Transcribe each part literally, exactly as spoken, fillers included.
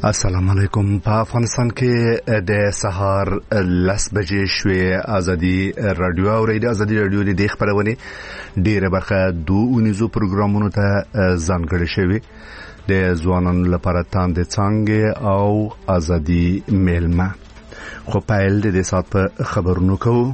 السلام علیکم. په افغانستان کې د سهار لس بجې شوې. ازادي رادیو او ریډیو ازادي رادیو د خبرونه ډیره برخه دوه اونیزو پروګرامونو ته ځانګړې شوی د ځوانانو لپاره تاند څنګه او ازادي میلمه. خو پایل د سات په خبرونو کوو.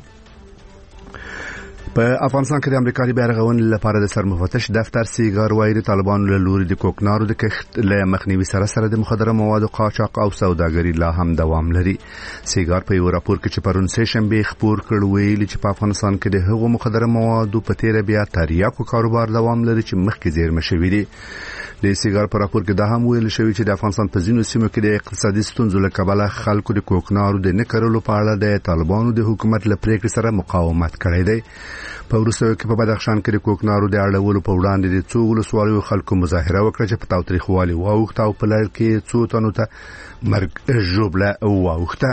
په افغانستان کې د امریکایي بیرغون لپاره د سرمفتش دفتر سیګار وایي د طالبانو له لوري د کوکنارو د کښت له مخنیوي سره سره د مخدره موادو قاچاق او سوداګري لا هم دوام لري. سیګار په یو راپور کې چې پرون سه شنبه خبر کړ ویلي چې په افغانستان کې د هغو مخدره موادو په تیر بیا تریاکو کاروبار دوام لري چې مخکې زیرمه شوی دی. د سیګار په راپور کې دا هم ویل شوی چې د افغانستان په ځینو سیمو کې د اقتصادي ستونزو له کبله خلکو د کوکنارو د نکرلو په اړه د طالبانو د حکومت له پریکړې سره مقاومت کړی دی. په وروستیو کې په بدخشان کې د کوکنارو د اړولو په وړاندې د څو ولسوالیو خلکو مظاهره وکړه چې په تاوتریخوالي واوښته او په لړ کې څو تنو ته مرګ ژوبله واوښته.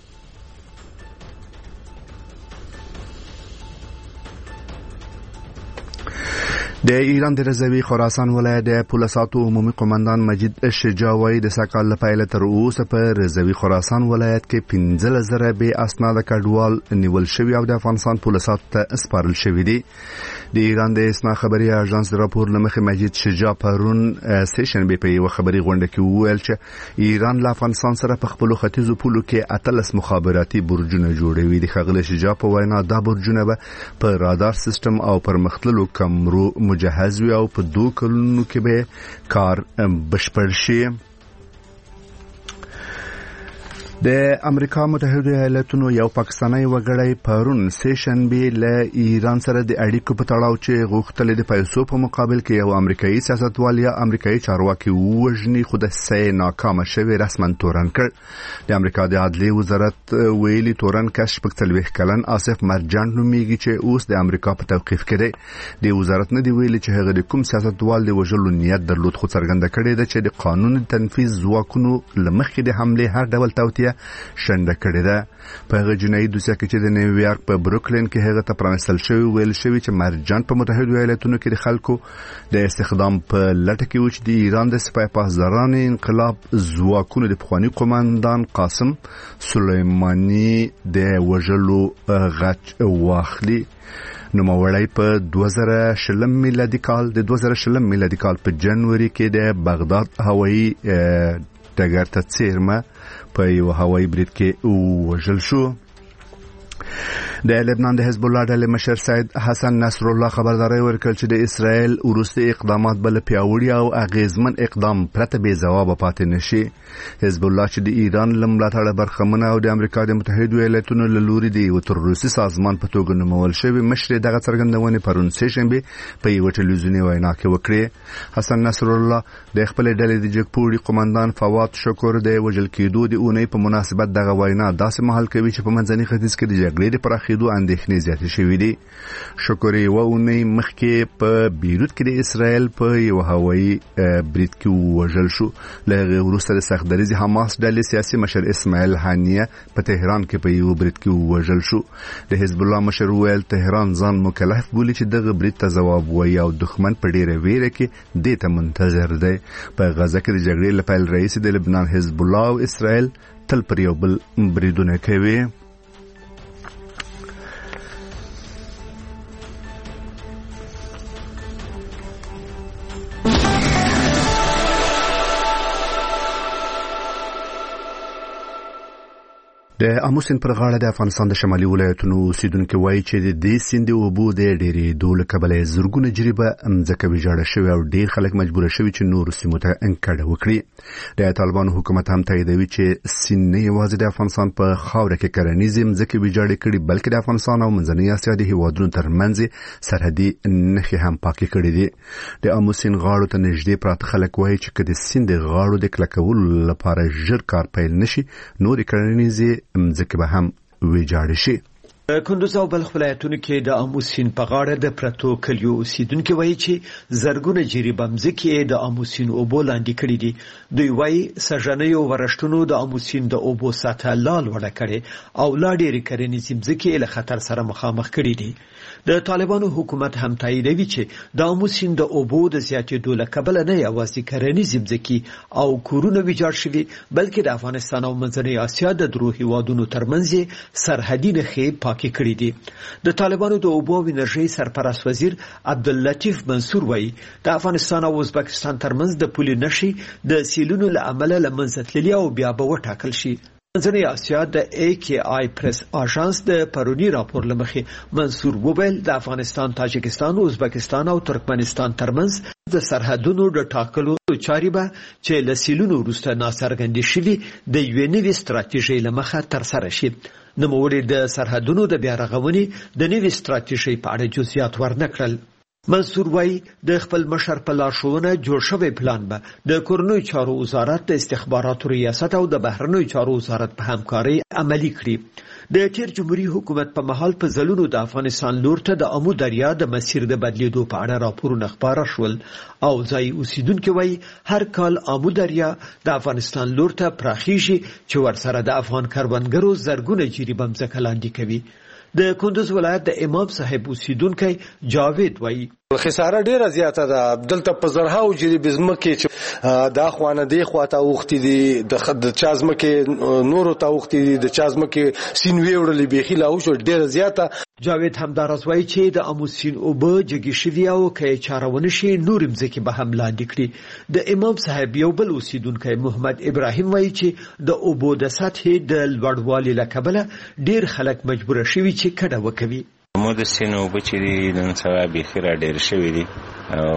د ایران د رضوی خراسان ولایت د پولیساتو عمومي قومندان مجید شجاوی د سکهال لپاره تر اوسه په رضوی خراسان ولایت کې پنځه زره به اسناد کډوال نیول شوی او د افغانستان پولیساتو ته سپارل شوی دي. د ایران د اسنا خبري اژانس د راپور لمخې مجید شجاع پرون سیشن به په یو خبري غونډه کې وویل چې ایران له افغانستان سره په خپل ختیځو پولو کې اتلس مخابراتي برجونه جوړوي. د خغل شجاع په وینا دا برجونه به په رادار سیستم او پرمختللو کمرو مجهز وي او په دوه کلونو کې به کار بشپړ شي. د امریکا متحده ایالاتونو یو پاکستانی وګړی پرون سیشن به له ایران سره د اړیکو په تړاو چې غوښتل د پیسو په مقابل کې یو امریکایي سیاستوال یا امریکایي چارواکي وژني خو د سې ناکام شوی رسما تورن کړ. د امریکا د عدلیه وزارت ویلي تورن کش په تلويخ کلن آصف مرجان نوميږي چې اوس د امریکا په توقيف کې دی. د وزارت نه دی ویلي چې هغه د کوم سیاستوال د وژلو نیت درلود خو څرګنده کړی دی چې د قانون تنفيذ ځواکونو لمخې د حمله هر ډول توتیه شنده کړی ده. په هغه جنایي دوسیه کې چې د نیویارک په بروکلین کې هغه ته پرانستل شوی ویل شوی چې مرجان په متحده ایالاتونو کې د خلکو د استخدام په لټه کې و چې د ایران د سپاه پاسداران انقلاب ځواکونو د پخوانی قومندان قاسم سلیمانی د وژلو غچ واخلي. نو موړی په دوه زره شلم میلادي کال د دوه زره شلم میلادي کال په جنوري کې د بغداد هوایي ډګر ته څیرمه په یو هوایي برید کې وژل شو. د لبنان د حزب الله ډلې مشر سید حسن نصر الله خبرداري ورکړ چې د اسرائیل وروستي اقدامات بل پیاوړي او اغیزمن اقدام پرته به جواب پاتې نشي. حزب الله چې د ایران لملاتړ برخمنه او د امریکا د متحده ایالاتونو له لوري دی او تروریستي سازمان په توګه نومول شوی مشر دغه څرګندونه پرون سه شنبه په یو ټلویزیوني وینا کې وکړه. حسن نصر الله د خپل ډلې د جګپوري قومندان فواد شکر د وجل کېدو د اونۍ په مناسبت دغه وینا داسې محل کوي چې په منځني ختیځ کې د جګړې د پراخېدو اندېښنې زیاتې شوې دي. شکر یې و اونۍ مخکې په بیروت کې د اسرائیل په یو هوایي برید کې وژل شو. له هغې وروسته د سخت دریځ حماس ډلې سیاسي مشر اسماعیل هانیه په تهران کې په یو برید کې وژل شو. د حزب الله مشر ویل تهران ځان مکلف بولي چې دغه برید ته ځواب وایي او دښمن په ډیره ویره کې دې ته منتظر دی. په غزه کې د جګړې لپاره رئیس د لبنان حزب الله او اسرائیل تل پر یو بل بریدونه کوي. د اموسین پر غاړه د افغانستان د شمالي ولایتونو اوسیدونکو وایي چې د دې سیند اوبو د ډېرې دوله کبله زرګونه جریبه مځکه ویجاړه شوی او ډېر خلک مجبور شوي چې نور سیمو ته انکړه وکړي. د طالبانو حکومت هم تاییدوي چې سیند نه یوازې د افغانستان په خاوره کې کرنیزې مځکې ویجاړې کړي بلکې د افغانستان او منځنۍ اسیا د هیوادونو ترمنځ سرحدي نښې هم پاکې کړي دي. د اموسین غاړو ته نږدې پراته خلک وایي چې که د سیند غاړو د کلکولو لپاره ژر کار پیل نشي نور کرنیزې مځکه به هم ویجاړ شي. کندوز او بلخ ولایتونو کې د آمو سیند په غاړه د پرتو کلیو اوسیدونکو وایي چې زرګونه جریبه مځکې د آمو سیند اوبو لاندې کړي دي. دوی وایي سږنیو ورښتونو د آمو سیند د اوبو سطحه لا لوړه کړې او لا ډېرې کرنیزې مځکې له خطر سره مخامخ کړي دي. د طالبانو حکومت هم تاییدوي چې د آمو سیند د اوبو د زیاتېدو له کبله نه یوازې کرنیزې مځکې او کورونه ویجاړ شوي بلکې د افغانستان او منځنۍ اسیا د درو هیوادونو ترمنځ سرحدي نښې پاکې کړي دي. د طالبانو د اوبو او انرژۍ سرپرست وزیر عبداللطیف منصور وایي د افغانستان او ازبکستان ترمنځ د پولې نښې د سیلونو له امله له منځه تللي او بیا به وټاکل شي. منځنۍ اسیا د ای کی آی پریس آژانس د پرونی راپور لمخې منصور وویل د افغانستان، تاجکستان، ازبکستان او ترکمنستان ترمنځ د سرحدونو د ټاکلو چارې به چې له سیلونو وروسته ناڅرګندې شوي د یوې نوې ستراتیژۍ له مخه ترسره شي. نوموړي د سرحدونو د بیا رغونې د نوې ستراتیژۍ په اړه جزئیات ورنکړل. منصور وایي د خپل مشر په لارښوونه جوړ شوی پلان به د کورنیو چارو وزارت، د استخباراتو ریاست او د بهرنیو چارو وزارت په همکارۍ عملي کړي. د تیر جمهوریت حکومت په مهال په ځلونو د افغانستان لور ته د آمو دریا د مسیر د بدلیدو په اړه راپورونه خپاره شول او ځایي اوسیدونکي وایي هر کال آمو دریا د افغانستان لور ته پراخیږي چې ورسره د افغان کروندګرو زرګونه جریبه مځکه لاندې کوي. د کندوز ولایت د امام صاحب اوسیدونکی جاوید وایي خساره ډیره زیاته ده. دلته په زرهاو جریبې ځمکې چې دا خوانه دی خواته اوختي دي، د چا ځمکې نورو ته اوختي دي، د چا ځمکې سین ویوړلې بیخي لا وشو ډیره زیاته. جاوید همداراز وایي چې د آمو سیند اوبه جګې شوي او که یې چاره ونه شي نورې مځکې به هم لاندې کړي. د امام صاحب یو بل اوسیدونکی محمد ابراهیم وایي چې د اوبو د سطحې د لوړوالي له کبله ډیر خلک مجبوره شوي چې کډه وکوي. مو د سیند اوبه چې دي نن سبا بیخي را ډېر شوي دي او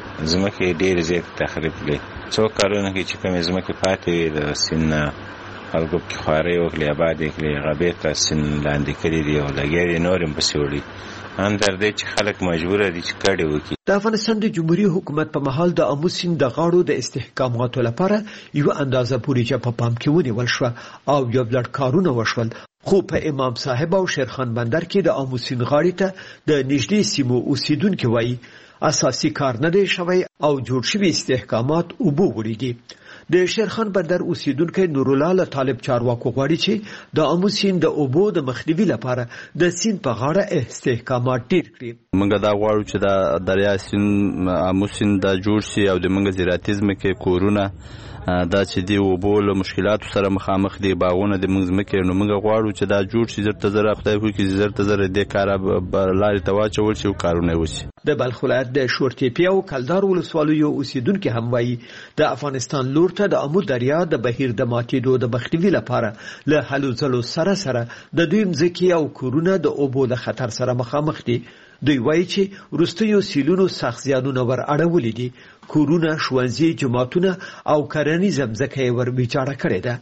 ځمکې ډېرې زیاتې تخریب کړې. څو کلونو کې چې کومې ځمکې پاتې وي د سیند نه خلکو پکې خوارۍ وکړې، ابادې کړې، هغه بېرته سیند لاندې کړي دي او لګیا دي نور هم پسې وړي. هم در دی چې خلک مجبوره دي چې کډې وکړي. د افغانستان د جمهوریت حکومت په مهال د آمو سیند د غاړو د استحکاماتو لپاره یوه اندازه بودیجه په پام کې ونیول شوه او یو لړ کارونه وشول. خو په امام صاحب او شیرخان بندر کې د آمو سیند غاړې ته د نږدې سیمو اوسیدونکي وایي اساسي کار نه دی شوی او جوړ شوي استحکامات اوبه وړي دي. د شیرخان بندر اوسیدونکی نورالله له طالب چارواکو غواړي چې د آمو سیند د اوبو د مخنیوي لپاره د سیند په غاړه استحکامات ډیر کړي. موږ دا غواړو چې د دریا سیند آمو سیند د جوړ شي او د موږ زراعتي ځمکې کورونه دا چې دی اوبو له مشکلاتو سره مخامخ دي، باغونه د موږ ځمکې، نو موږ غواړو چې دا جوړ شي. زر ته زر خدای وکړي زر ته زر دې کاره لارې ته واچول شي او کارونه وشي. د بلخ ولایت د شورتېپې او کلدار ولسوالیو اوسیدونکي هم وایي د افغانستان لور ته د آمو دریا د بهیر د ماتېدو د مخنیوي لپاره له هلو ځلو سره سره د دوی مځکې او کورونه د اوبو له خطر سره مخامخ دي. دوی وایي چې وروستیو سیلونو سخت زیانونه ور اړولي دي. کورونه، ښوونځي، جوماتونه او کرنیزه مځکه یې ور ویجاړه کړې ده.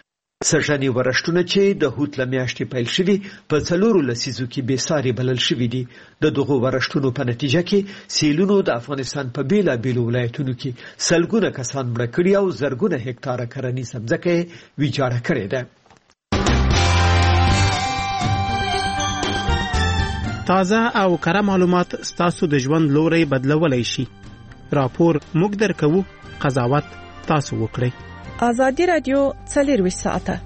سږني ورښتونه چې د هوت له میاشتې پیل شوي په څلورو لسیزو کې بېساري بلل شوي دي. د دغو ورښتونو په نتیجه کې سیلونو د افغانستان په بېلابېلو ولایتونو کې سلګونه کسان مړه کړي او زرګونه هکتاره کرنیزه مځکه یې ویجاړه کړې ده. تازه او کره معلومات ستاسو د ژوند لوري بدلولای شي. راپور موږ درکو، قضاوت تاسو وکړئ. آزادی رادیو څلرویشت ساعته.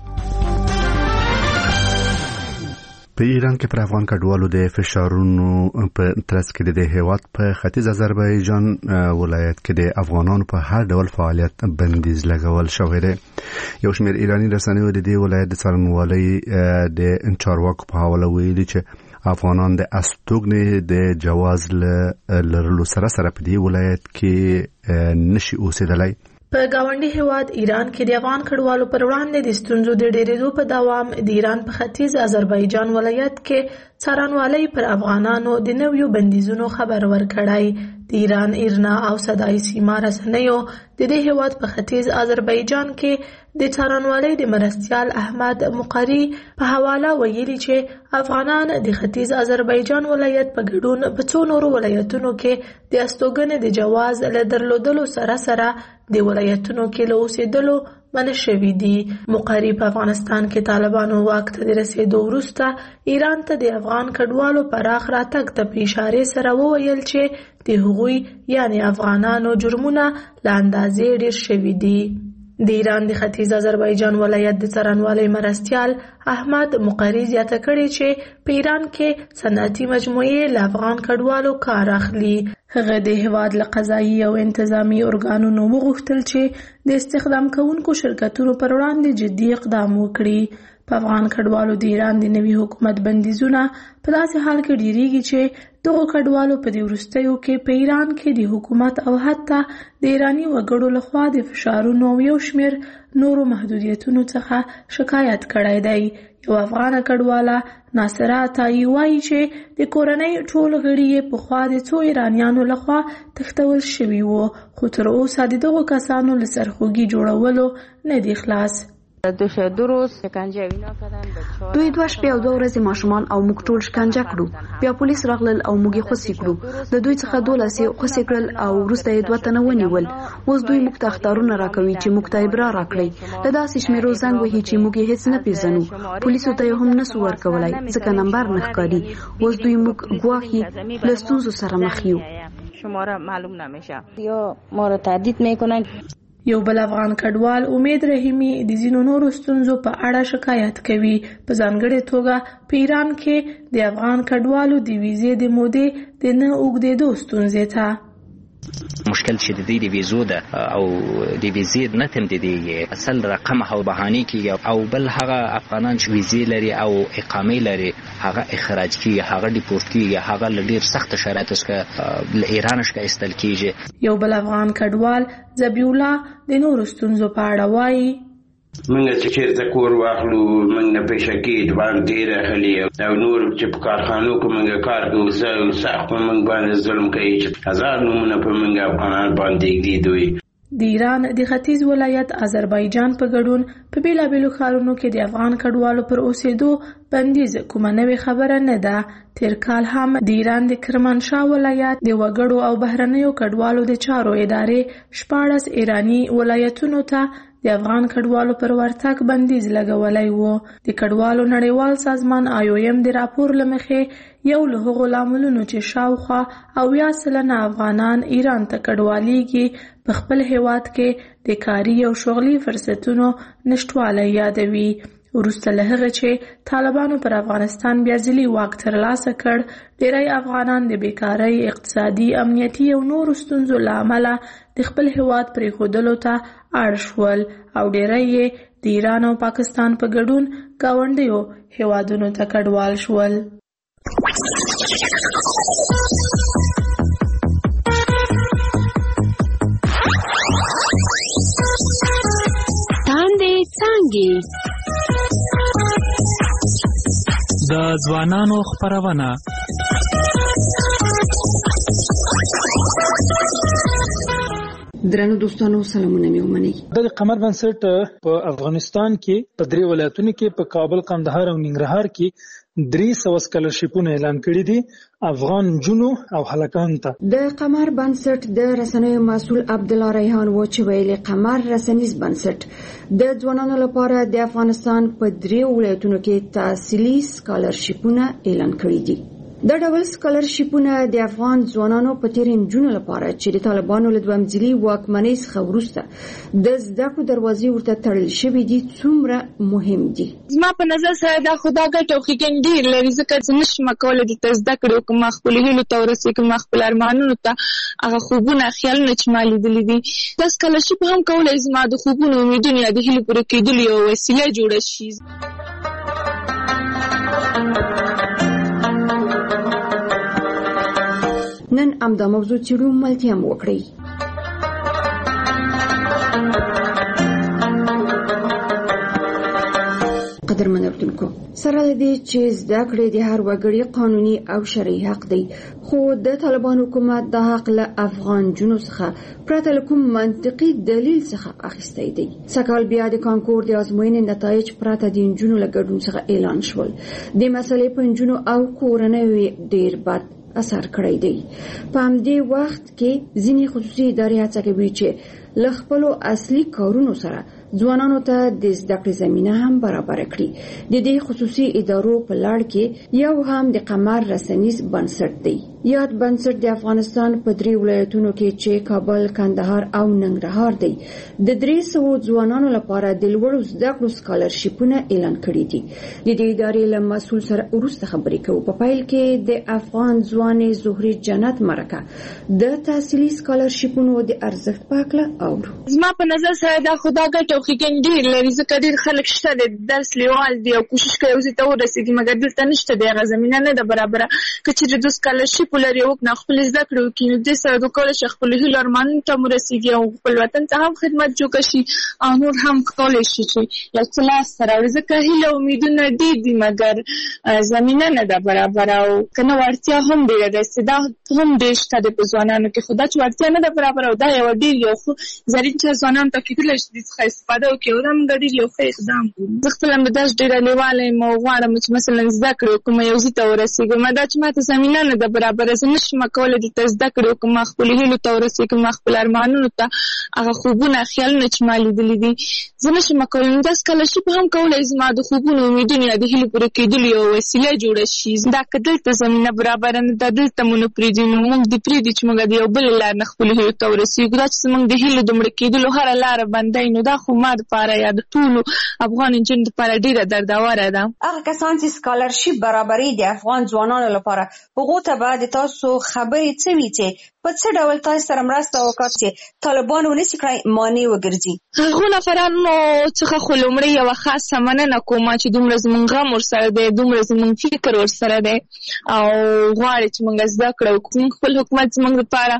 په ایران کې پر افغان کډوالو د فشارونو په ترڅ کې د هیواد په ختیځ آذربایجان ولایت کې د افغانانو په هر ډول فعالیت بندیز لګول شوی دی. یو شمېر ایرانی رسنیو د دې ولایت د څارنوالۍ د چارواکو په حواله ویلي چې افغانان د استوګنې د جواز لرلو سره سره په دې ولایت کې نشي اوسېدلی. په گاونډي هیواد ایران کې د افغان کډوالو پر وړاندې د ستونزو د ډېرېدو په دوام د ایران په ختیځ آذربایجان ولایت کې څارنوالۍ پر افغانانو د نویو بندیزونو خبر ورکړی. د ایران ایرنا او صدای سیما رسنیو د دې هیواد په ختیځ آذربایجان کې د څارنوالۍ د مرستیال احمد مقری په حواله ویلي چې افغانان د ختیځ آذربایجان ولایت په ګډون په څو نورو ولایتونو کې د استوګنې د جواز له درلودلو سره سره د ولایتونو کې له اوسېدلو منع شوي دي. مقري په افغانستان کې طالبانو واک ته د رسېدو وروسته ایران ته د افغان کډوالو پراخ راتګ ته په اشارې سره وویل چې د هغوی یعنی افغانانو جرمونه له اندازې ډېر شوي دي. د ایران د ختیځ آذربایجان ولایت د څارنوالۍ مرستیال احمد مقري زیاته کړې چې په ایران کې صنعتي مجموعې له افغان کډوالو کار اخلي. هغه د هیواد له قضایي او انتظامی ارګانونو وغوښتل چې د استخدام کوونکو شرکتونو پر وړاندې جدي اقدام وکړي. په افغان کډوالو د ایران د نوي حکومت بندیزونه په داسې حال کې ډیریږي چې دغو کډوالو په دې وروستیو کې په ایران کې د حکومت او حتی د ایرانی وګړو لخوا د فشارونو او یو شمېر نورو محدودیتونو څخه شکایت کړی دی. یو افغانه کډواله ناصره عطایي وایي چې د کورنۍ ټول غړي یې پخوا د څو ایرانیانو لخوا تښتول شوي وو، خو تر اوسه د دغو کسانو له سرخوږي جوړولو نه دي خلاص. دوی دوه شپې او دوه ورځې ماشومان او موږ ټول شکنجه کړو. بیا پولیس راغلل او موږ یې خوسي کړو. د دوی څخه دولس یې خوسي کړل او وروسته یې دوه تنه ونیول. اوس دوی موږ ته اخطارونه راکوي چې موږ ته ابرا راکړي. له داسې شمیرو زنګ وهي چې موږ یې هیڅ نه پیژنو. پولیسو ته یې هم نسو ورکولای ځکه نمبر نه ښکاري. اوس دوی موږ ګواښي له ستونزو سره مخ یو. شماره معلوم نمیشه یا ما را تهدید میکنن. یو بل افغان کډوال امید رحیمی د ځینو نورو ستونزو په اړه شکایت کوي. په ځانګړې توګه په ایران کې د افغان کډوالو د ویزې د مودې د نه اوږدېدو ستونزې ته مشکل چې د دې د ویزو ده او د ویزې نه تمدیدېږي، اصل رقم او بهانې کېږي او بل هغه افغانان چې ویزې لري او اقامې لري هغه اخراج کېږي، هغه ډیپورټ کېږي، هغه له ډېر سخت شرایطو څخه له ایران څخه ایستل کېږي. یو بل افغان کډوال ذبیح الله د نورو ستونزو په اړه وایي. منګه چې چیرته کور واخلو منګ نه پیشکی دوان ډیر اخلي او نور چې په کارخانو کې منګه کار کوي زه سخت منګ باندې ظلم کوي چې هزار نمونه په منګه افغانان باندې دی دوی. د ایران د ختیځ ولایت آذربایجان په ګډون په بیلابیلو ښارونو کې د افغان کډوالو پر اوسېدو بندیز کومه نوې خبره نه ده. تیر کال هم د ایران د کرمانشاه ولایت د وګړو او بهرنیو کډوالو د چارو ادارې شپاړس ایرانی ولایتونو ته د افغان کډوالو پر ورتګ بندیز لګولی و. د کډوالو نړیوال سازمان آی او ایم د راپور له مخې یو له هغو لاملونو چې شاوخوا اویا سلنه افغانان ایران ته کډوالیږي په خپل هیواد کې د کاري او شغلي فرصتونو نشتوالی یادوي. وروسته له هغه چې طالبانو پر افغانستان بیا ځلي واک ترلاسه کړ، ډیری افغانان د بیکارۍ، اقتصادي، امنیتي او نورو ستونزو له امله د خپل هیواد پرېښودلو ته اړ شول او ډیری یې د ایران او پاکستان په ګډون ګاونډیو هیوادونو ته کډوال شول. تاندې څانګې د ځوانانو خپرونه. درنو دوستانو سلامونه مې ومنئ. د قمر بنسټ په افغانستان کې په درې ولایتونو کې په کابل، قندهار او ننګرهار کې درې سوه سکالرشیپونه اعلان کړي دي افغان جنو او هلکانو ته. د قمر بنسټ د رسنیو مسؤل عبدالله ریحان و چې ویلي قمر رسنیز بنسټ د ځوانانو لپاره د افغانستان په درې ولایتونو کې تحصیلي سکالرشیپونه اعلان کړي دي. دا ډول سکالرشیپونه د افغان ځوانانو په تیر نجونو لپاره چې د طالبانو له دویم ځلي واکمنۍ څخه وروسته د زده کړو دروازې ورته تړل شوې دي څومره مهم دي. زما په نظر سره دا خدا ګټه او ښېګڼې ډېر لري، ځکه چې نشم کولی دلته زده کړې وکړم، خپلو هیلو ته ورسېږم، خپل ارمانونو ته، هغه خوبونه خیالونه چې ما لیدلي دي. دا سکالرشیپ هم کولی زما د خوبونو، امیدونو یا د هیلو پوره کېدلو یوه وسیله جوړه شي. نن امدا موضوع چیرو ملتیا مو وکړي. قدرمن اردوونکو، سره دې چې زده کړې د هر وګړي قانوني او شرعي حق دی، خو د طالبان حکومت د حق له افغان جنو څخه پرته له کوم منطقي دلیل څخه اخیستی دی. سږکال بیا د کانکور د ازموینې نتایج پرته د نجونو له ګډون څخه اعلان شول. د مسلې په نجونو او کورنیو ډېر بد اثر کړی دی. په همدې وخت کې ځینې خصوصي ادارې هڅه کوي چې له خپلو اصلي کارونو سره ځوانانو ته د زده کړې زمينه هم برابر کړي. د دې خصوصي ادارو په لړ کې یو هم د قمر رسنیز بنسټ دی. یاد بنسټ د افغانستان په درې ولایتونو کې چې کابل، کندهار او ننګرهار دی د درې سوه ځوانانو لپاره د لوړو زده کړو سکالرشیپونه اعلان کړي دي. د دې ادارې له مسؤل سره وروسته خبرې کوو. په پیل کې د افغان ځوانې زهري جنت مرکه د تحصیلي سکالرشیپونو د ارزښت په اړه اورو. زما په نظر سره دا خدا ګټه او ښېګڼې ډېر لري، ځکه ډېر خلک شته د درس لیوال دي او کوشش کوي اوسې ته ورسېږي، مګر دلته نشته د هغه زمینه نه ده برابره. که چېرې دوی سکالرشیپ ولري او وکړي خپلې زده کړې وکړي، نو دې سره دوی کولی شي خپلو هیلو ارمانونو ته هم ورسېږي او خپل وطن ته هم خدمت جوړ شي او نور هم کولی شي چې یو څه لاسته راوړي. ځکه هیله او امیدونه ډېر دي مګر زمینه نه ده برابره، او که نه وړتیا هم ډېره ده، استعداد هم ډېر شته دی په ځوانانو کې، خو دا چې وړتیا نه ده برابره او دا یوه ډېر یو ښه زرین چې ځوانانو ته کېدلی شي دې څخه استفاده وکړي او دا موږ ډېر یو ښه اقدام بولو. زه خپله هم د درس ډېره لیواله یم او غواړم چې مثلا زده کړې وکړم، یو ځای ته ورسېږم. دا چې ما ته زمینه نه ده برابره، زه نشم کولی دلته زده کړې وکړم، ما خپلو هیلو ته ورسېږم، ما خپل ارمانونو ته، هغه خوبونه خیالونه چې ما لیدلي دي زه نشم کولی. دا سکالرشیپ هم کولی زما د خوبونو، امیدونو یا د هیلو پوره کېدلو یوه وسیله جوړه شي. دا که دلته زمینه برابره نه ده، دلته مو نه پرېږدي، نو موږ دې پرېږدي چې موږ د یو بلې لار نه خپلو هیلو ته ورسېږو. دا چې زموږ د هیلو د مړه کېدلو هره لاره بنده وي، نو دا خو ما دپاره یا د ټولو افغان نجونو دپاره ډېره دردوره ده. هغه کسان چې سکالرشیپ برابري د افغان ځوانانو لپاره، هغو ته به د تاسو خبرې څه وي چې په څه ډول تاسو سره مرسته وکړي چې طالبان ونیسي کړئ مانع وګرځي؟ هغو نفرانو څخه خو لومړی یوه خاصه مننه کوم چې دومره زموږ غم ورسره دی، دومره زموږ فکر ورسره دی او غواړي چې موږ زده کړو. زموږ خپل حکومت زموږ لپاره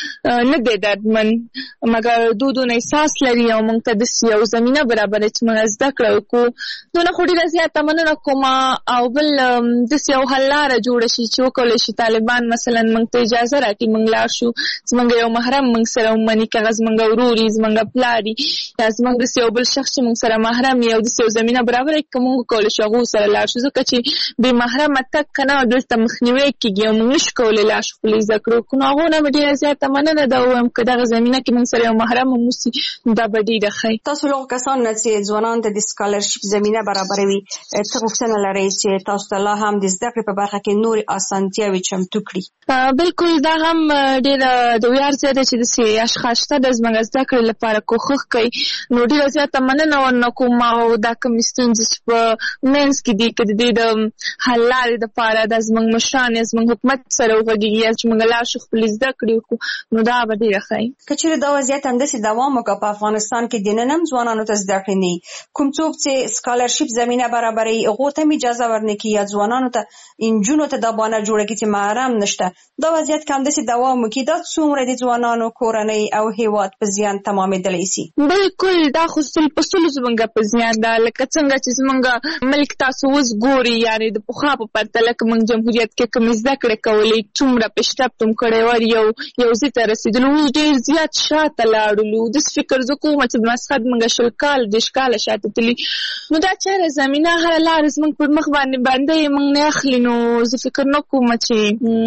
نه دی دردمن، مګر دو دونه احساس لري او موږ ته داسې یو زمینه برابره چې موږ زده کړه وکړو. دونه خو ډېره زیاته مننه کوم. او بل داسې یو حل لاره جوړه شي چې وکولی شي طالبان مثلا موږ ته اجازه راکړي موږ لاړ شو، زموږ یو محرم موږ سره ومني، که هغه زموږ ورور وي، زموږ پلار وي، یا زموږ داسې یو بل شخص چې موږ سره محرم وي او داسې یو زمینه برابره کړي که موږ وکولی شو هغو سره لاړ شو. ځکه چې بې محرمه تګ که نه دلته مخنیوی کېږي او موږ نشو کولی لاړ شو خپلې زده کړو وکړو. نو هغو نه به ډېره زیاته مننه ده ووایم که دغه زمینه کې موږ سره یو محرم هم اوسي دا به ډېره ښه وي. تاسو له هغو کسانو نه چې ځوانانو ته د سکالرشیپ زمینه برابروي څه غوښتنه لرئ چې تاسو ته لا هم د زده کړې په برخه کې نورې اسانتیاوې چمتو کړي؟ بلکل دا هم ډېره د ویاړ ځای دی چې داسې اشخاص شته د زموږ زده کړې لپاره کوښښ کوي. نو ډېره زیاته مننه ورنه کوم او دا کومې ستونزې چې په منځ کې دي که د دې د حل لارې دپاره دا زموږ مشران یا زموږ حکومت سره وغږېږي یا چې موږ لاړ شو خپلې زده کړې وکړو نو دا به ډېره ښه وي. که چېرې دا وضعیت همداسې دوام وکړه په افغانستان کې د نن هم ځوانانو ته زده کړې نه وي، کوم څوک چې سکالرشیپ زمینه برابروي هغو ته هم اجازه ورنه کړي یا ځوانانو ته نجونو ته دا بانه جوړه کړي چې محرم نشته، دا وضعیت که همداسې دوام وکړي دا څومره د ځوانانو کورنۍ او هیواد په زیان تمامېدلی شي؟ بلکل دا خو سل په سلو زموږ په زیان ده. لکه څنګه چې زموږ ملک تاسو اوس ګوري، یعنې د پخوا په پرتله که موږ جمهوریت کې کومې زده کړې کولې څومره پیشرفت هم کړی و، یو یو ځای ته رسېدلو، اوس ډېر زیات شاته لاړلو. داسې فکر زه کوم چې مسقط موږ شل کاله دېرش کاله شاته تللي، نو دا چېرې زمینه هره لاره زموږ پر مخ باندې بنده یې موږ نه اخلي. نو زه فکر نه کوم چې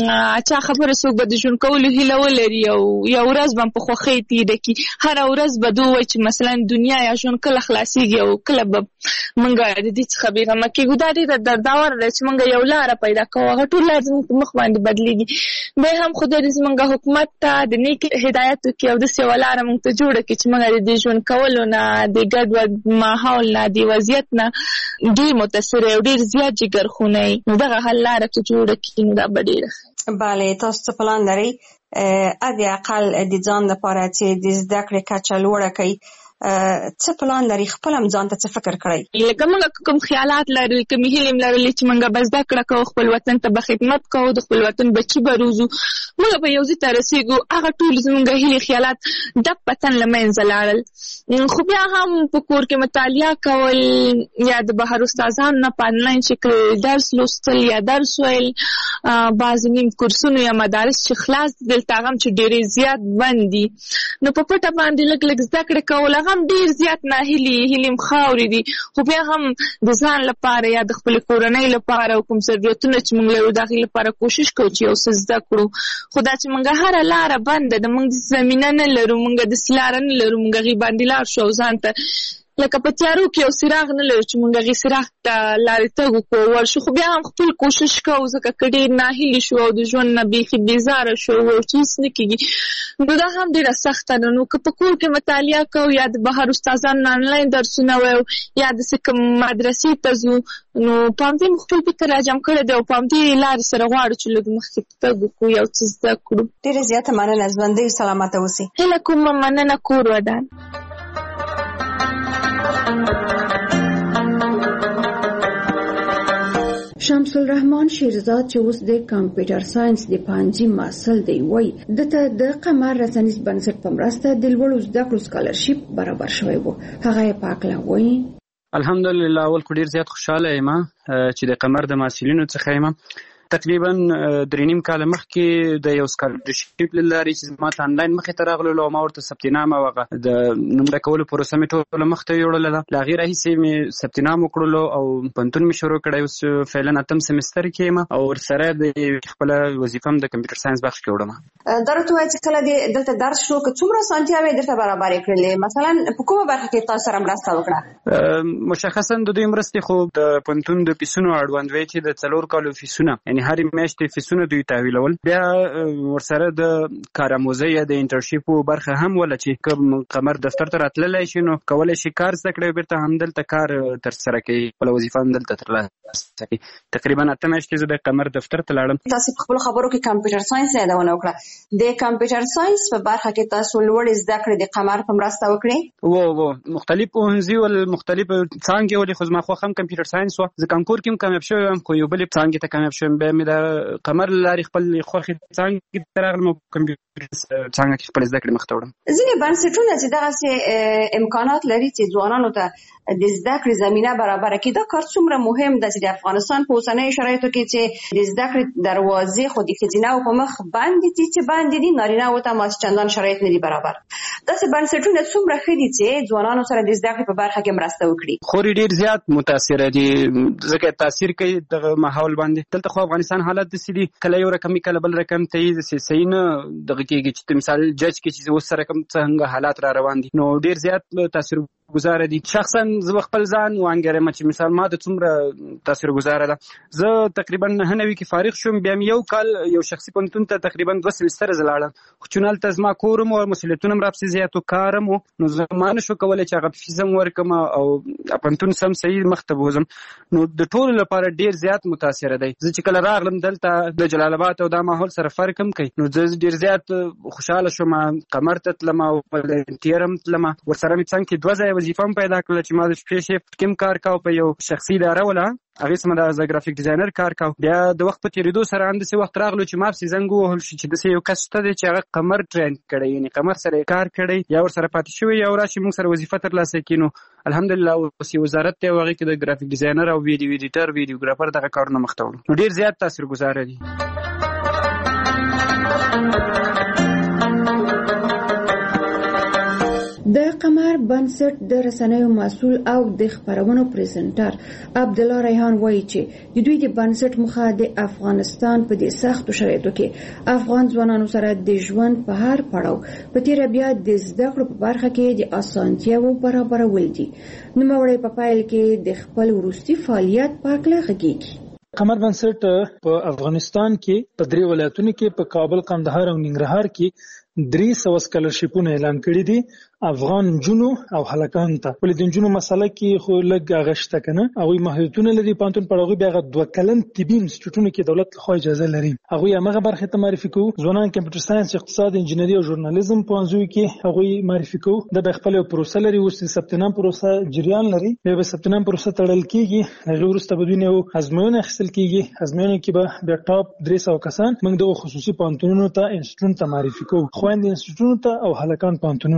چا خبره څوک به د ژوند کولو هیله ولري او یو ورځ به په خوښۍ تېره کړي. هره ورځ به دوی وایي چې مثلا دنیا یا ژوند کله خلاصېږي او کله به موږ د دې څخه بېغمه کېږو. دا ډېره درداوره ده چې موږ یو لاره پیدا کوو، هغه ټول لار زموږ په مخ باندې بدلېږي. بیا هم خدای دې زموږ حکومت ته د نیک هدایت وکړي او داسې یوه لاره موږ ته جوړه کړي چې موږ د دې ژوند کولو نه، د ګډوډ ماحول نه، د وضعیت نه ډېر متاثره او ډېر زیات جګرخونه یي. نو دغه حل لاره که جوړه کړي نو دا به ډېره بله. تاسو څه پلان لرئ حد اقل د ځان لپاره چې د زده کړې کچه لوړه کړئ؟ څه پلان لري؟ خپل هم ځان ته څه فکر کړئ؟ لکه موږ کوم خیالات لرل، کومې هیلې م لرلې چې موږ به زده کړه کوو، خپل وطن ته به خدمت کوو، د خپل وطن بچي به روزو، موږ به یو ځای ته رسېږو. هغه ټول زموږ هیلې خیالات ډب پتن له منځه لاړل. خو بیا هم په کور کې مطالعه کول یا د بهر استادانو نه په انلاین شکل درس لوستل یا درس ویل، بعضې نیم کورسونو یا مدارس چې خلاص دي دلته هغه هم چې ډېرې زیات بند دي، نو په پټه باندې لږ لږ زده کړې کول هغه هم ډیر زیات ناهیلي هیلې مخاورې دي، خو بیا هم د ځان لپاره یا د خپل کورنۍ لپاره او کوم ضرورتونه چې موږ لرو د هغې لپاره کوشش کوو چې یو څه زده کړو. خو دا چې موږ هره لاره بنده ده، موږ زمینه نه لرو، موږ داسې لاره نه لرو، موږ هغې باندې لاړ شو او ځان ته لکه په تیارو کې یو څراغ نه لرو چې موږ هغې څراغ ته لارې تګ وکړو ور شو، خو بیا هم خپل کوشش کوو ځکه که ډېر ناهیلي شو او د ژوند نه بیخي بېزاره شو او چې هېڅ نه کېږي نو دا هم ډېره سخته ده. نو که په کور کې مطالعه کوو یا د بهر استادانو آنلاین درسونه وایو یا داسې کوم مدرسې ته ځو نو په همدې مو خپل فکر راجم کړی دی او په همدې لارې سره غواړو چې لږ مخکې تګ وکړو، یو څه زده کړو. ډېره زیاته مننه، ژوندۍ سلامته اوسئ. هیله کومه مننه، کور ودان. شمس الرحمن شیرزاد چې اوس د کمپیوټر ساينس د پانځي محصل دی وای دته د قمر رسنیز بنسټ په مرسته د لوړو زده کړو سکالرشپ برابر شوی وو. هغه پاکله وای الحمدلله اول کو ډیر زیات خوشاله یم چې د قمر د محصلینو څخه یم. تقریبا درې نیم کال مخکې د یو سکالرشپ لاري چې ما ته آنلاین مخې ته راغلو او ما ورته ثبت نامه وغه د نمره کولو پروسه مې ټوله مخ ته یوړله ده. له هغې راهیسې مې ثبت نام وکړلو او پوهنتون مې شروع کړی، اوس فعلا اتم سمستر کې یم او ورسره د خپله وظیفه هم د کمپیوټر ساینس بخش کې وړم. دا راته وایه چې کله دې دلته درس شو که څومره اسانتیاوې درته برابرې کړلې؟ مثلا په کومه برخه کې تاسو سره مرسته وکړه؟ مشخصا د دوی مرستې خو د پوهنتون د فیسونو اړوند وی چې د څلور کالو فیسونه یعنی هرې میاشتې فیسونه دوی تحویلول، بیا ورسره د کارآموزۍ یا د انټرنشیپ برخه هم وله چې که قمر دفتر ته راتللی شي نو کولی شي کار زده کړي او بیرته همدلته کار ترسره کوي، خپله وظیفه همدلته ترلاسه کوي. تقریبا اته میاشتې زه د قمر دفتر ته لاړم. تاسو په خپلو خبرو کې کمپیوټر ساینس یادونه وکړه، د کمپیوټر ساینس په برخه کې تاسو لوړې زده کړې د قمر په مرسته وکړې؟ و و مختلف پوهنځي ول مختلف څانګې ولې خو زما خوښ هم کمپیوټر ساینس وه، زه کانکور کې هم کامیاب شوی یم خو یو بلې څانګې ته کامیاب شوم، بیا مې د قمر لارې خپل خوښې څانګې ته راغلم او کمپیوټر څانګه کې خپل زده کړې مخ ته وړم. ځینې بنسټونه چې دغسې امکانات لري چې ځوانانو ته د زده کړې زمینه برابره کړي، دا کار څومره مهم ده چې د افغانستان په اوسنیو شرایطو کې چې د زده کړې دروازې خو د ښځینه‌وو په مخ بندې دي چې بندې دي، نارینه‌وو ته ماس چندان شرایط نه دي برابر. داسې بنسټونه څومره ښه دي چې ځوانانو سره د زده کړې په برخه کې مرسته وکړي؟ خوري ډېر زیات متاثره دي ځکه تاثیر کوي دغه ماحول باندې. دلته خو افغانستان حالت داسې دي کله یو رقم کله بل رقم ته یې صحیح نه دغه کېږي چې مثال جج کې چې اوس سره کوم څنګه حالات را روان دي نو ډېر زیات تاثیر گزاره دي. شخصا زه خپل ځان وانګرم چې مثال ما د څومره تاثیر گزاره ده. زه تقریبا نه نوي کې فارغ شوم، بیا یو کال یو شخصي پوهنتون ته تقریبا دوه سمستر زلاړم، خو چون هلته زما کور هم او مسؤلیتونه هم راپسې زیات و کار هم و نو زه ما نه شو کولی چې هغه فیس هم ورکړم او پوهنتون سم صحیح مخ ته بوځم. نو د ټولو لپاره ډېر زیات متاثره دی. زه چې کله راغلم دلته د جلال آباد او دا ماحول سره فرق هم کوي نو زه ډېر زیات خوشحاله شوم. قمر ته تلم او ولنټیر هم تلم، ورسره مې څنګ کې دوه ځایه وظیفه هم پیدا کړله چې ما د شپې شیفټ کې هم کار کوه په یو شخصي اداره وله، هغې سمه ده زه ګرافیک ډیزاینر کار کوه. بیا د وخت په تېرېدو سره همداسې وخت راغلو چې ما پسې زنګ ووهل شي چې داسې یو کس شته دی چې هغه قمر ټرین کړی یعنې قمر سره یې کار کړی یا ورسره پاتې شوی یا راشي موږ سره وظیفه ترلاسه کړي. نو الحمدلله اوس یو وزارت دی او هغې کې د ګرافیک ډیزاینر او ویډیو ایډیټر ویډیوګرافر دغه کارونه مخ ته وړو نو ډېر زیات تاثیرګزاره دي. د قمر بنسټ د رسنیو مسؤل او د خبرونو پریزنټر عبدالله ریحان وایي چې د دوی د بنسټ موخه د افغانستان په دې سختو شرایطو کې افغان ځوانانو سره د ژوند په هر پړاو په تیره بیا د زده کړو په برخه کې د اسانتیاوو برابرول دي. نوموړی په پیل کې د خپل وروستي فعالیت په هکله غږیږي. قمر بنسټ په افغانستان کې په درې ولایتونو کې په کابل، قندهار او ننګرهار کې درې سوه سکالرشپونه اعلان کړي دي افغان نجونو او هلکانو ته. ولې د نجونو مسله کې خو لږ هغه شته که نه، هغوی محدودیتونه لري پوهنتون پر هغوی بیا هغه دوه کلن طبي انسټیټوټونو کې دولت لخوا اجازه لري، هغوی همغه برخې ته معرفي کوو. ځوانان کمپیوټر ساینس، اقتصاد، انجینري او ژورنالیزم پوهنځیو کې هغوی معرفي کوو. دا به خپله یو پروسه لري، اوس د ثبت نام پروسه جریان لري، بیا به ثبت نام پروسه تړل کېږي، هغې وروسته به دوی نه یو ازموینه اخیستل کېږي، ازموینه کې به بیا ټاپ درې سوه کسان موږ دغو خصوصي پوهنتونونو ته انسټیټوټونو ته معرفي کوو، خویندې انسټیټوټونو ته او هلکان پوهنتونونو ته.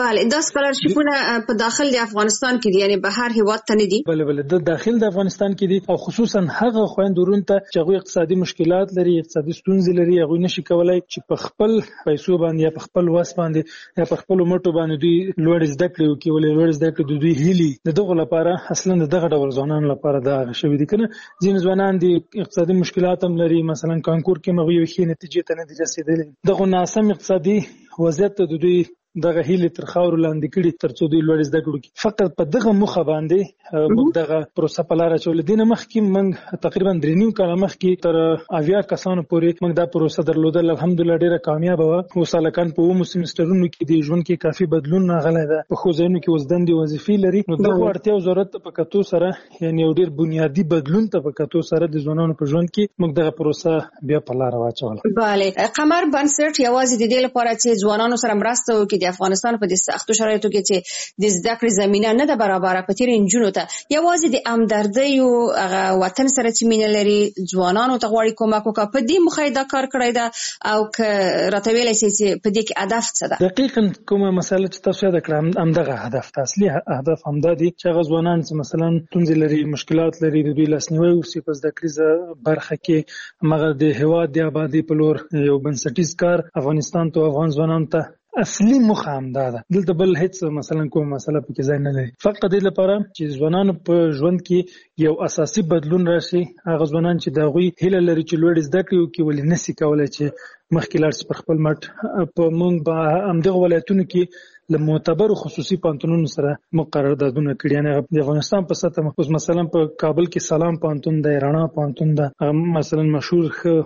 بله دا سکالرشیپونه په داخل د افغانستان کې دي، یعنی بهر هیواد ته نه دي؟ بله بله د داخل د افغانستان کې دي، او خصوصا هغه خويندورون ته چې هغه اقتصادي مشکلات لري، اقتصادي ستونزې لري، هغه نشي کولای چې په خپل پیسو باندې یا په خپل واس باندې یا په خپل مټو باندې دوی لوړ زده کړې وکړي. ولې لوړ زده کړې د دوی هیلي دغه لپاره اصلا دغه ډول ځوانانو لپاره دا شوی دي. کنه ځینې ځوانان دي اقتصادي مشکلات هم لري، مثلا کانکور کې مغوي وخی نتیجې ته نه دي رسیدلي، دغه ناسم اقتصادي وضعیت د دوی دغه هیله تر خاور لاندې کړي ترڅو دوی لوړ زده کړي. فقط په دغه مخه باندې موږ دغه پروسه په لار چول دي. نه مخکې موږ تقریبا درې نیم کال مخکې تر اویا کسانو پورې موږ دا پروسه درلودل، الحمدلله ډیره کامیاب وه. اوس هلکان په اومو سیمسټرونو کې د ژوند کې کافي بدلون راغلی ده، په ښو ځایونو کې اوس دندې وظیفې لري. نو دغه اړتیا او ضرورت په کتو سره یعنې یو ډیر بنیادي بدلون ته په کتو سره د ځوانانو په ژوند کې موږ دغه پروسه بیا په لار واچوله. بله قمر بنسټ یوازې د دې لپاره چې ځوانانو سره مرسته وکړي د افغانستان په دې سختو شرایطو کې چې د زده کړې زمينه نه ده برابره، په تیر انجونو ته یوازې د همدردۍ او هغه وطن سره چې مینه لري ځوانانو ته غواړي کومک وکړي، په دې مخه دا کار کړی ده او که راته ویلی شئ چې په دې کې هدف څه ده؟ دقیقاً کومه مسله چې تاسو یاد کړه همدغه هدف ده. اصلي هدف همدا دی چې هغه ځوانان چې مثلا ستونزې لري، مشکلات لري، د دوی لاسنیوی وشي په زده کړیزه برخه کې. هغه د هیواد د آبادی په لور یو بنسټیز کار افغانستان ته افغان ځوانانو ته اصلي مخه همدا ده. دلته بل هیڅ مثلا کوم مسله پکې ځای نه لري، فقط د لپاره چې ځوانانو په ژوند کې یو اساسي بدلون راشي. هغه ځوانان چې د غوي هیله لري چې لوړ زده کړي وکړي، ولې نسی کولای چې مخکې لاړ شي پر خپل مټ. په موږ په همدغه ولایتونو کې له معتبرو خصوصي پوهنتونونو سره مقرراتونه کړي. یعنې د افغانستان په سطح اوس مثلا په کابل کې سلام پوهنتون دی، رڼا پوهنتون ده، مثلا مشهور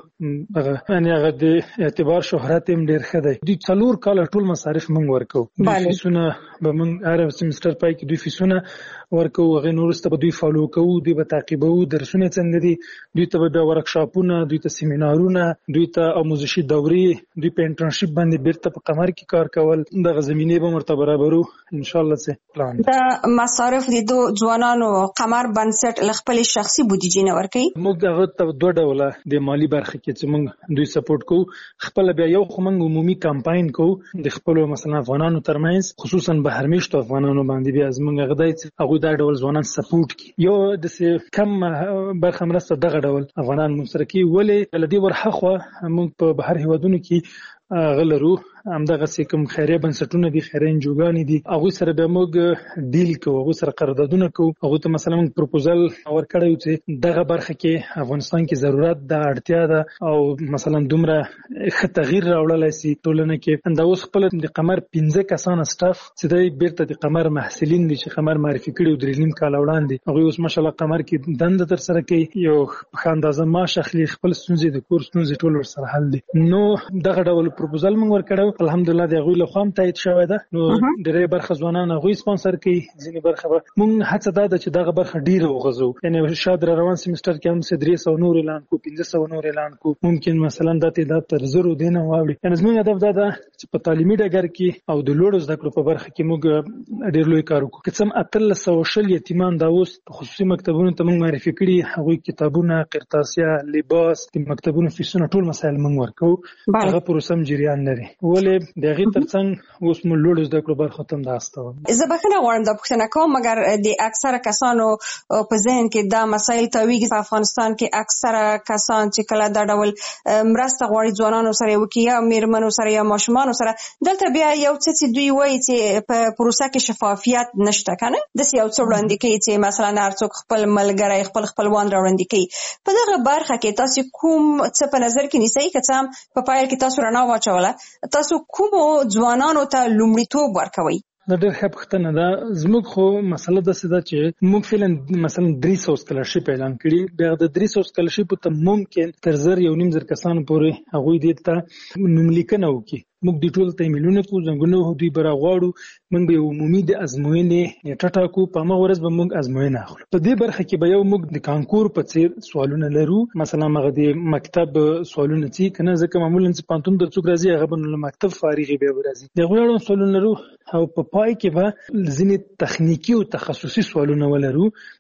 ښه هغه یعنې هغه د اعتبار شهرت هم ډېر ښه دی. دوی څلور کاله ټول مصارف موږ ورکوو، دوی فیسونه به موږ هر سیمسټر پای کې دوی فیسونه ورکوو، هغې نه وروسته به دوی فالو کوو، دوی به تعقیبوو درسونه څنګه دي، دوی ته به بیا ورکشاپونه، دوی ته سیمینارونه، دوی ته آموزشي دورې، دوی په انټرنشپ باندې بیرته په قمر کې کار کول، دغه زمینې به مرته برابرو ان شاء الله څه پلان دا مصارف د دو ځوانانو قمر بنسټ ل خپل شخصي بودیجې نه ورکوي. موږ هغه ته دوه ډوله د مالی برخه کې چې موږ دوی سپورټ کوو. خپل بیا یو خو موږ عمومي کمپاین کوو د خپل مثلا افغانانو ترمنځ، خصوصا بهر میشتو افغانانو باندې بیا زموږ هغه دی چې هغوی دا ډول ځوانان سپورټ کړي. یو داسې کم برخه مرسته دغه ډول افغانان موږ سره کوي. ولې له دې ورهاخوا موږ په بهر هیوادونو کې غلرو همدغه سې کوم خیریه بنسټونه دي، خیریه انجوګانې دي، هغوی سره بیا موږ ډیل کوو، هغوی سره قراردادونه کوو. هغوی ته مثلا موږ پروپوزل ورکړی و چې دغه برخه کې افغانستان کې ضرورت ده، اړتیا ده، او مثلا دومره ښه تغییر راوړلی سي ټولنه کې. دا اوس خپله د قمر پنځه کسانه سټاف چې دی بیرته د قمر محصلین دي چې قمر معرفي کړي و درې نیم کاله وړاندې، هغوی اوس ماشاءالله قمر کې دنده ترسره کوي، یو ښه اندازه معاش اخلي، خپل ستونزې د کور ستونزې ټول ورسره حل دي. نو دغه ډول پروپوزل موږ ورکړو، الحمدلله د هغوی له خوا هم تایید شوی ده. نو ډېری برخه ځوانان هغوی سپانسر کوي، ځینې برخه به موږ هڅه دا ده چې دغه برخه ډېره وغځو. یعنې شاید را روان سیمسټر کې هم څه درې سوه نور اعلان کړو، پنځه سوه نور اعلان کړو، ممکن مثلا دا تعداد تر زرو دې نه واوړي. یعنې زموږ هدف دا ده چې په تعلیمي ډګر کې او د لوړو زده کړو په برخه کې موږ ډېر لوی کار وکړو. که څه هم اتلس سوه شل یتیمان دا اوس په خصوصي مکتبونو ته موږ معرفي کړي، هغوی کتابونه، قرطاسیه، لباس، د مکتبونو فیسونه، ټول مسایل موږ ورکوو. هغه پروسه هم جریان لري. ولې د هغې تر څنګ اوس مو لوړو زده کړو برخو ته هم دا استوم. زه بخښنه غواړم دا پوښتنه کوم، مګر د اکثره کسانو په ذهن کې دا مسایل تاویږي. په افغانستان کې اکثره کسان چې کله دا ډول مرسته غواړي ځوانانو سره وکړي، یا میرمنو سره یا ماشومانو سره، دلته بیا یو څه چې دوی وایي چې په پروسه کې شفافیت نشته، که نه داسې یو څه وړاندې کوي چې مثلا هر څوک خپل ملګری، خپل خپلوان راوړاندې کوي. په دغه برخه کې تاسو کوم څه په نظر کې نیسئ؟ که څه هم په پایل کې تاسو رڼا واچوله، تاسو کومو ځوانانو ته لومړیتوب ورکوئ؟ دا ډېر ښه پوښتنه ده. زموږ خو مسله داسې ده چې موږ فعلا مثلا درې سوه سکالرشپ اعلان کړي. بیا د درې سوه سکالرشپو ته ممکن تر زر یو نیم زر کسانو پورې هغوی دې ته نوملیکنه وکړي. موږ د ټول ته ایمیلونه کوو، زنګونه دوی به راغواړو، موږ به یو عمومي د ازموینې نیټه ټاکو، په همغه ورځ به موږ ازموینه اخلو. په دې برخه کې به یو موږ د کانکور په څېر سوالونه لرو، مثلا هغه د مکتب سوالونه چې که نه، ځکه معمولا چې پوهنتون ته څوک راځي هغه به له مکتب فارغ بیا به راځي، د هغوی اړوند سوالونه لرو. او په پای کې به ځینې تخنیکي او تخصصي سوالونه ولرو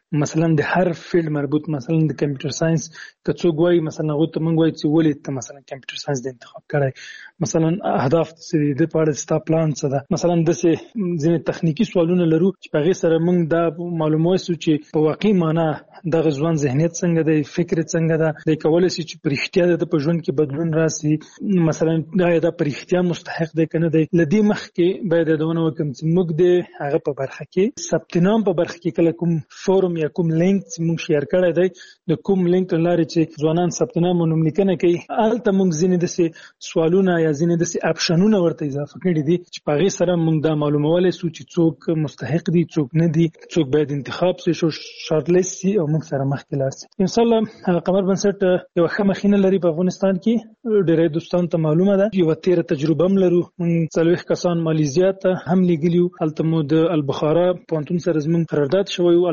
مثلا د هر فیلډ مربوط مثلا د کمپیوټر ساينس که څوک وایي مثلا هغه ته موږ وایي چې ولې ته مثلا کمپیوټر ساينس د انتخاب کړی مثلا اهداف څه دي په اړه ستا پلان څه ده مثلا د څه ځینې تخنیکی سوالونه لرو چې په هغې سره موږ دا معلوموي چې په واقعي معنا دغه ځوان ذهنیت څنګه دی فکر څنګه ده د کولی شي چې په رښتیا د په ژوند کې بدلون راسي مثلا آیا دا په رښتیا مستحق دی که نه دی له دې مخکې باید یادونه وکړم چې موږ د هغه په برخه کې ثبت نام په برخه کې کله کوم فورم یا کوم لینک چې موږ شیر کړی دی د کوم لینک له لارې چې ځوانان ثبت نام او نوملیکنه کوي هلته موږ ځینې داسې سوالونه یا ځینې داسې اپشنونه ورته اضافه کړي دي چې په هغې سره موږ دا معلومولی سو چې څوک مستحق دي څوک نه دي څوک باید انتخاب سي شو شارټ لیست سي او موږ سره مخکې لاړ سي. ان شاء الله قمر بنسټ یو ښه مخینه لري په افغانستان کې ډېری دوستانو ته معلومه ده یوه تېره تجربه هم لرو موږ څلوېښت کسان مالیزیا ته هم لیږلي وو هلته مو د البخارا پوهنتون سره زموږ قرارداد شوی و